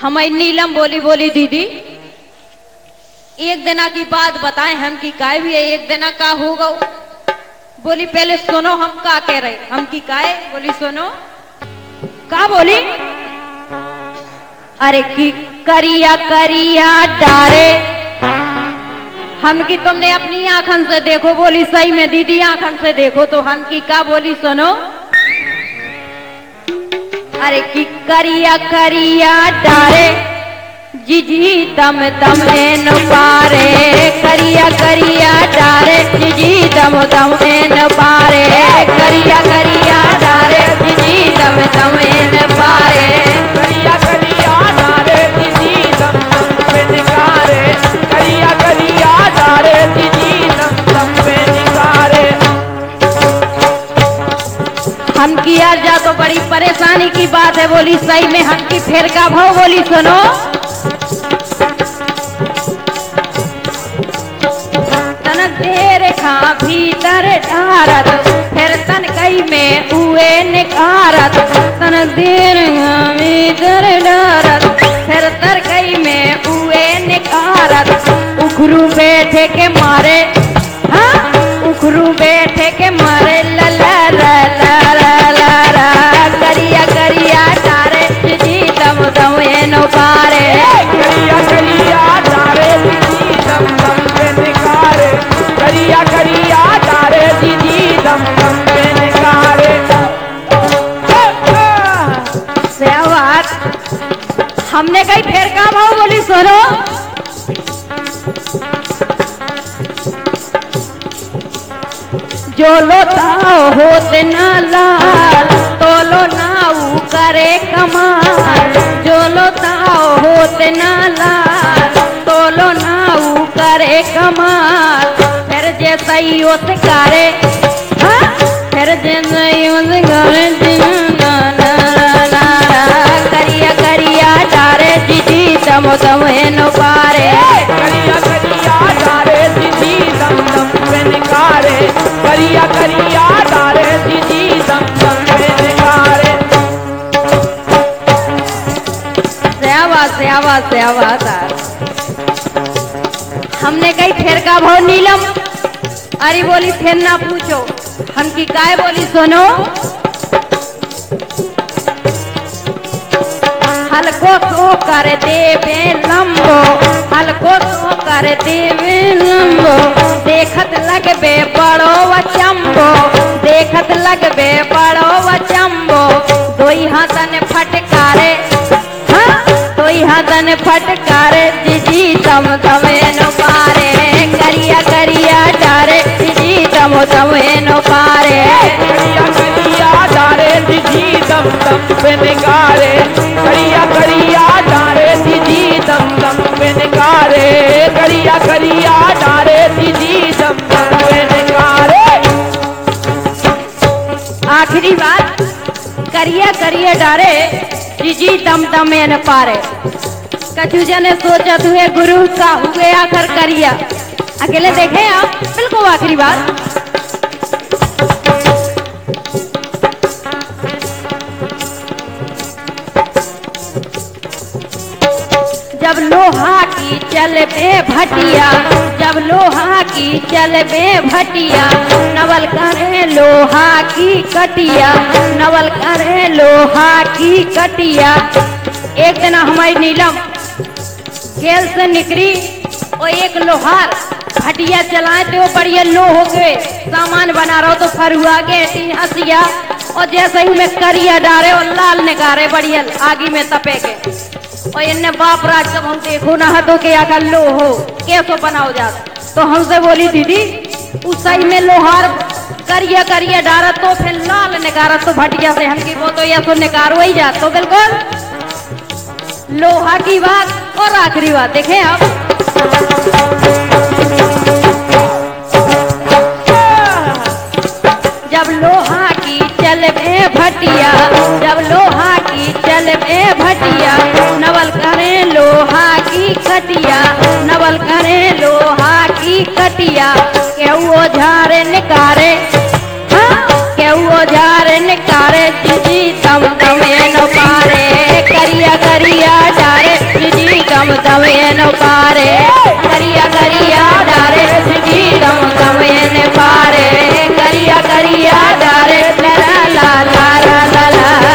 हमारी नीलम बोली बोली दीदी एक दिना की बात बताएं हम की काय भी है एक दिना का होगा। बोली पहले सुनो हम का कह रहे हम की काय बोली सुनो का बोली। अरे की करिया करिया डारे हम की तुमने अपनी आंखन से देखो। बोली सही में दीदी आंखन से देखो तो हम की का बोली सुनो। अरे की करिया करिया डारे जीजी दम दम एन पारे करिया करिया डारे जीजी दम दम एन पारे करिया करिया डारे जीजी दम दम एन पारे करिया करिया डारे दीदी दम दम पे निकारे करिया करिया डारे दीदी दम दम पे निकारे। हम किया जा तो बड़ी परेशानी की बात है। बोली सही में हम की फेर का भाव बोली सुनो। तन देर खा भीतर डारत फिर तन कई में उए निकारत तन देर खा भीतर डारत फिर तर कई में उए निकारत उखरू बैठे के मारे हाँ उखरू बैठे के मारे ला ला ला ला ला ला करिया करिया डारे जी दम दम एनो पारे करिया करिया डारे दीदी दम दम पे निकारे करिया करिया डारे दीदी दम दम पे निकारे। हमने कही फेर का भाव बोली सुनो। जो लोताओ होते ना लाल तोलो नाऊ करे कमाल जो लोताओ होते ना लाल तोलो नाऊ करे कमाल फिर जैसा ही उसे करे हाँ फिर जैसा ही उसे करे करिया करिया डारे जीजी दम दम एनो पारे करिया करिया डारे दीदी दम दम पे निकारे करिया करिया डारे दीदी दम दम पे निकारे। स्यावा हमने कही फेर का भाव नीलम। अरे बोली फिर ना पूछो हम की काय बोली सुनो। हलको तो कर देवे लंबो हलको तो कर देवे लंबो देखत लगबे बड़ो वचम्बो देखत लगबे बड़ो वचम्बो दोई हाथन फटकारे हाँ दोई हाथन फटकारे जीजी दम दम एनो पारे करिया करिया डारे जीजी दम दम एनो पारे करिया करिया डारे दीदी दम दम पे निकारे करिया करिया डारे दीदी दम दम पे निकारे करिया करिया डारे दीदी दम दम पे निकारे। आखिरी बात करिया करिया डारे जीजी दम दम एन पारे। कछु जने सोचा तुहे गुरु का हुए आखिर करिया अकेले देखे आप बिल्कुल आखिरी बात। जब लोहा की चलबे भटिया जब लोहा की चलबे भटिया नवल करे लोहा की कटिया नवल करे लोहा की कटिया। एक दिन हमारी नीलम खेल से निकली और एक लोहार भटिया चलाए तो बढ़िया लो हो गए सामान बना रहा हो तो फरुआ के तीन हसिया और जैसे ही मैं करिया डारे और लाल निकारे बढ़िया आगी में तपे के और इन्हें बाप राज जब हम देखो ना तो क्या कर लो हो कैसो बनाओ जाता। तो हमसे बोली दीदी उस सही में लोहार करिया करिया डारा तो फिर लाल निकारा तो भटिया से हमकी वो तो या तो निकारो ही जात तो बिल्कुल लोहा की बात। और आखिरी बात देखें आप जब लोहा की चलबे भटिया जब लोहा की चलबे भटिया नवल करे लोहा की कटिया नवल करे लोहा की कटिया केहू झारे निकारे हाँ केहू झारे निकारे जीजी दम दम एनो पारे करिया करिया डारे दवे नौकारे करिया करिया